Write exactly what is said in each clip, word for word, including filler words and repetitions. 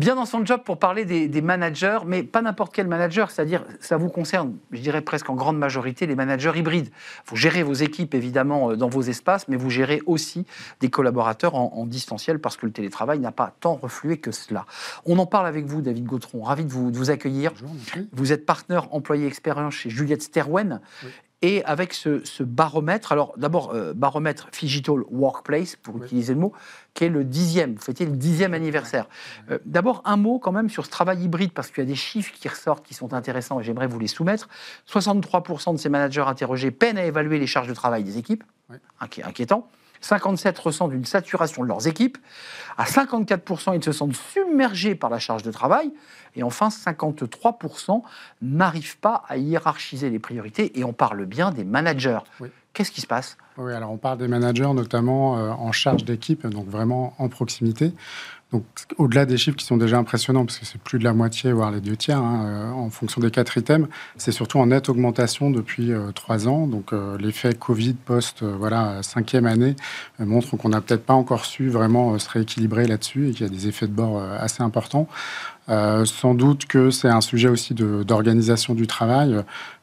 bien dans son job pour parler des, des managers, mais pas n'importe quel manager, c'est-à-dire ça vous concerne, je dirais presque en grande majorité, les managers hybrides. Vous gérez vos équipes évidemment dans vos espaces, mais vous gérez aussi des collaborateurs en, en distanciel parce que le télétravail n'a pas tant reflué que cela. On en parle avec vous, David Gautron, ravi de vous, de vous accueillir. Bonjour, merci. Vous êtes partenaire employé expérience chez Juliette Sterwen. Oui. Et avec ce, ce baromètre, alors d'abord euh, baromètre Digital Workplace, pour oui. utiliser le mot, qui est le dixième, vous fêtez le dixième anniversaire. Euh, d'abord un mot quand même sur ce travail hybride, parce qu'il y a des chiffres qui ressortent qui sont intéressants et j'aimerais vous les soumettre. soixante-trois pour cent de ces managers interrogés peinent à évaluer les charges de travail des équipes, oui. Inqui- inquiétant. cinquante-sept pour cent ressentent une saturation de leurs équipes. À cinquante-quatre pour cent, ils se sentent submergés par la charge de travail. Et enfin, cinquante-trois pour cent n'arrivent pas à hiérarchiser les priorités. Et on parle bien des managers. Oui. Qu'est-ce qui se passe ? Oui, alors on parle des managers notamment euh, en charge d'équipe, donc vraiment en proximité. Donc, au-delà des chiffres qui sont déjà impressionnants, parce que c'est plus de la moitié, voire les deux tiers, hein, euh, en fonction des quatre items, c'est surtout en nette augmentation depuis euh, trois ans. Donc, euh, l'effet Covid post, euh, voilà, cinquième année, euh, montre qu'on n'a peut-être pas encore su vraiment euh, se rééquilibrer là-dessus et qu'il y a des effets de bord euh, assez importants. Euh, sans doute que c'est un sujet aussi de, d'organisation du travail.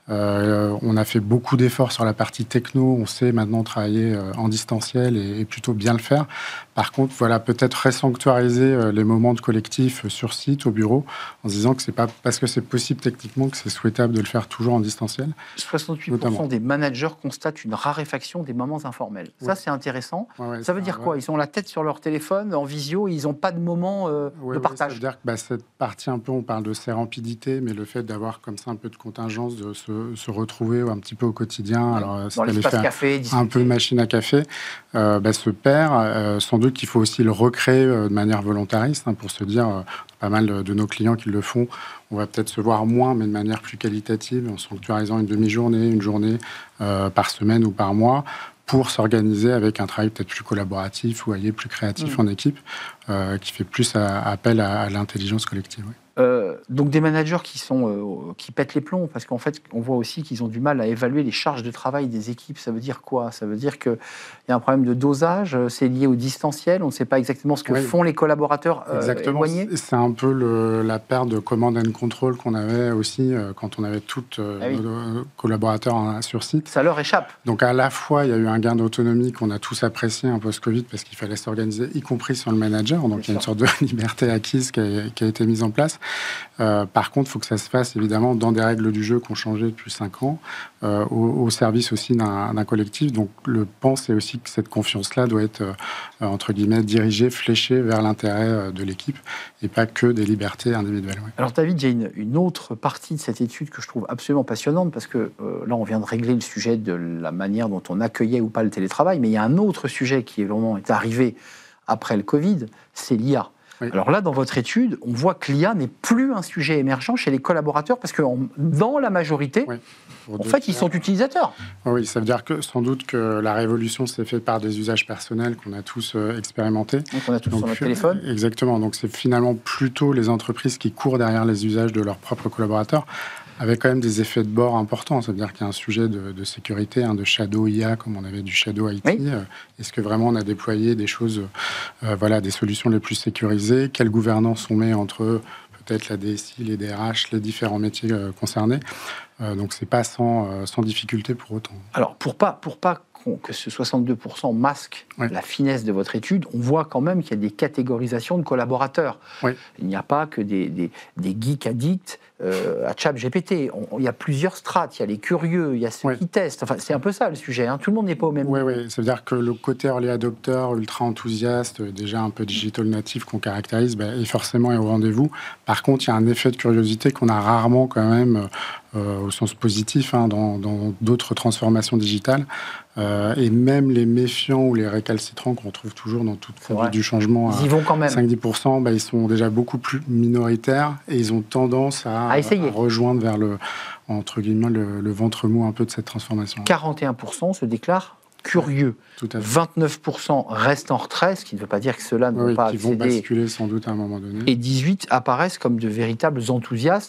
Euh, on a fait beaucoup d'efforts sur la partie techno. On sait maintenant travailler euh, en distanciel et, et plutôt bien le faire. Par contre, voilà, peut-être résanctuariser euh, les moments de collectif euh, sur site, au bureau, en se disant que c'est pas parce que c'est possible techniquement que c'est souhaitable de le faire toujours en distanciel. soixante-huit pour cent notamment. Des managers constatent une raréfaction des moments informels. Oui. Ça, c'est intéressant. Ouais, ouais, ça veut dire quoi ? Ouais. Ils ont la tête sur leur téléphone, en visio, et ils n'ont pas de moment euh, ouais, de partage. Ouais, ça veut dire que bah, cette partie un peu, on parle de sérempidité, mais le fait d'avoir comme ça un peu de contingence, de se se retrouver un petit peu au quotidien. Ouais. Alors, dans l'espace café, discuter. Un peu de machine à café, euh, bah, se perd. Euh, sans doute qu'il faut aussi le recréer euh, de manière volontariste hein, pour se dire, euh, pas mal de, de nos clients qui le font, on va peut-être se voir moins, mais de manière plus qualitative, en sanctuarisant une demi-journée, une journée euh, par semaine ou par mois, pour s'organiser avec un travail peut-être plus collaboratif, vous voyez, plus créatif mmh. en équipe, euh, qui fait plus à, appel à, à l'intelligence collective. Oui. Euh, donc des managers qui, sont, euh, qui pètent les plombs, parce qu'en fait, on voit aussi qu'ils ont du mal à évaluer les charges de travail des équipes. Ça veut dire quoi ? Ça veut dire qu'il y a un problème de dosage, c'est lié au distanciel, on ne sait pas exactement ce que oui. font les collaborateurs euh, exactement. éloignés. C'est un peu le, la perte de command and control qu'on avait aussi euh, quand on avait tous euh, ah oui. nos collaborateurs hein, sur site. Ça leur échappe. Donc à la fois, il y a eu un gain d'autonomie qu'on a tous apprécié un post-Covid parce qu'il fallait s'organiser, y compris sur le manager. Donc il y a une sorte de liberté acquise qui a, qui a été mise en place. Euh, par contre, il faut que ça se fasse évidemment dans des règles du jeu qui ont changé depuis cinq ans, euh, au, au service aussi d'un, d'un collectif. Donc, le pan, c'est aussi que cette confiance-là doit être, euh, entre guillemets, dirigée, fléchée vers l'intérêt euh, de l'équipe et pas que des libertés individuelles. Oui. Alors, David, il y a une, une autre partie de cette étude que je trouve absolument passionnante parce que euh, là, on vient de régler le sujet de la manière dont on accueillait ou pas le télétravail, mais il y a un autre sujet qui est vraiment est arrivé après le Covid, c'est l'I A. Oui. Alors là, dans votre étude, on voit que l'I A n'est plus un sujet émergent chez les collaborateurs parce que en, dans la majorité, oui. en fait, ils sont utilisateurs. Oui, ça veut dire que sans doute que la révolution s'est faite par des usages personnels qu'on a tous euh, expérimentés. Donc on a tous Donc, sur notre téléphone. Exactement. Donc c'est finalement plutôt les entreprises qui courent derrière les usages de leurs propres collaborateurs, avec quand même des effets de bord importants. Ça veut dire qu'il y a un sujet de, de sécurité, hein, de shadow I A, comme on avait du shadow I T. Oui. Euh, est-ce que vraiment on a déployé des choses, euh, voilà, des solutions les plus sécurisées ? Quelle gouvernance on met entre peut-être la D S I, les D R H, les différents métiers euh, concernés ? euh, Donc c'est pas sans, euh, sans difficulté pour autant. Alors pour pas, pour pas que ce soixante-deux pour cent masque oui. la finesse de votre étude, on voit quand même qu'il y a des catégorisations de collaborateurs. Oui. Il n'y a pas que des, des, des geeks addicts euh, à ChatGPT. On, il y a plusieurs strates. Il y a les curieux, il y a ceux oui. qui testent. Enfin, c'est un peu ça le sujet. Hein. Tout le monde n'est pas au même niveau. Oui, oui. Ça veut dire que le côté early adopter, ultra enthousiaste, déjà un peu digital natif qu'on caractérise, ben, est forcément est au rendez-vous. Par contre, il y a un effet de curiosité qu'on a rarement quand même, euh, au sens positif, hein, dans, dans d'autres transformations digitales. Euh, et même les méfiants ou les récalcitrants qu'on retrouve toujours dans toute conduite du changement, ils y vont quand même. cinq à dix pour cent, bah, ils sont déjà beaucoup plus minoritaires et ils ont tendance à, à, essayer. à rejoindre vers le, entre guillemets, le, le ventre mou un peu de cette transformation. quarante et un pour cent se déclarent curieux. Tout à fait. vingt-neuf pour cent restent en retrait, ce qui ne veut pas dire que ceux-là ne oui, vont pas qui accéder. Vont basculer sans doute à un moment donné. Et dix-huit apparaissent comme de véritables enthousiastes. Ouais.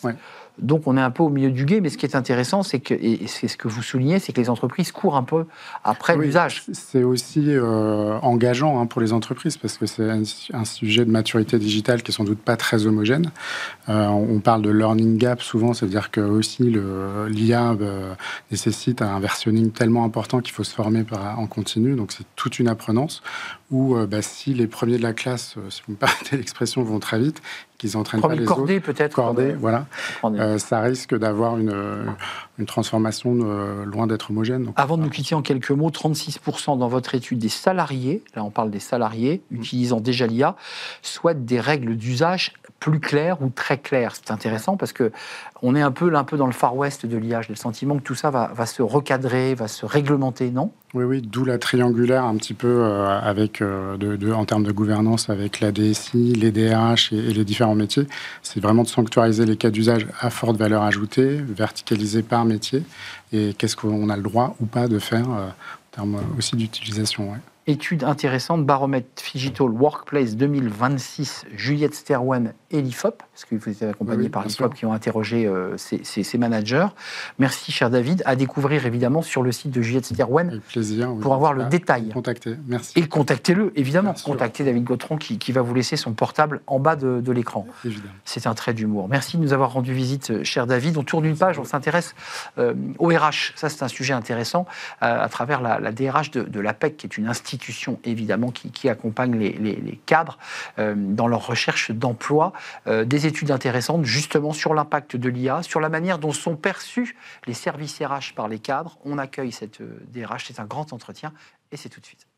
Donc on est un peu au milieu du gué, mais ce qui est intéressant, c'est que, et c'est ce que vous soulignez, c'est que les entreprises courent un peu après oui, l'usage. C'est aussi euh, engageant hein, pour les entreprises, parce que c'est un, un sujet de maturité digitale qui est sans doute pas très homogène. Euh, on parle de learning gap souvent, c'est-à-dire que aussi l'I A euh, nécessite un versionning tellement important qu'il faut se former par, en continu, donc c'est toute une apprenance. Où euh, bah, si les premiers de la classe, euh, si vous me permettez l'expression, vont très vite, qu'ils n'entraînent pas les cordée, autres, peut-être, cordée, euh, voilà, euh, ça risque d'avoir une, une transformation euh, loin d'être homogène. Donc, Avant de nous quitter en quelques mots, trente-six pour cent dans votre étude des salariés, là on parle des salariés mmh. utilisant déjà l'I A, souhaitent des règles d'usage plus claires ou très claires. C'est intéressant parce que on est un peu, un peu dans le Far West de l'I A. J'ai le sentiment que tout ça va, va se recadrer, va se réglementer, non ? Oui, oui, d'où la triangulaire un petit peu euh, avec, euh, de, de, en termes de gouvernance avec la D S I, les D R H et, et les différents métiers. C'est vraiment de sanctuariser les cas d'usage à forte valeur ajoutée, verticaliser par métier, et qu'est-ce qu'on a le droit ou pas de faire euh, en termes aussi d'utilisation. Ouais. Étude intéressante, baromètre Digital Workplace deux mille vingt-six, Juliette Sterwen et l'I F O P, parce que vous êtes accompagné oui, par l'I F O P qui ont interrogé euh, ces, ces, ces managers. Merci, cher David. À découvrir évidemment sur le site de Juliette Sterwen. Avec plaisir. Pour oui, avoir le détail. Contactez. Merci. Et contactez-le, évidemment. Contactez David Gautron qui, qui va vous laisser son portable en bas de, de l'écran. Évidemment. C'est un trait d'humour. Merci de nous avoir rendu visite, cher David. On tourne une page, on s'intéresse euh, au R H. Ça, c'est un sujet intéressant euh, à travers la, la D R H de, de l'A P E C, qui est une institution évidemment qui, qui accompagne les, les, les cadres euh, dans leur recherche d'emploi. Euh, des études intéressantes justement sur l'impact de l'I A, sur la manière dont sont perçus les services R H par les cadres. On accueille cette D R H, c'est un grand entretien et c'est tout de suite.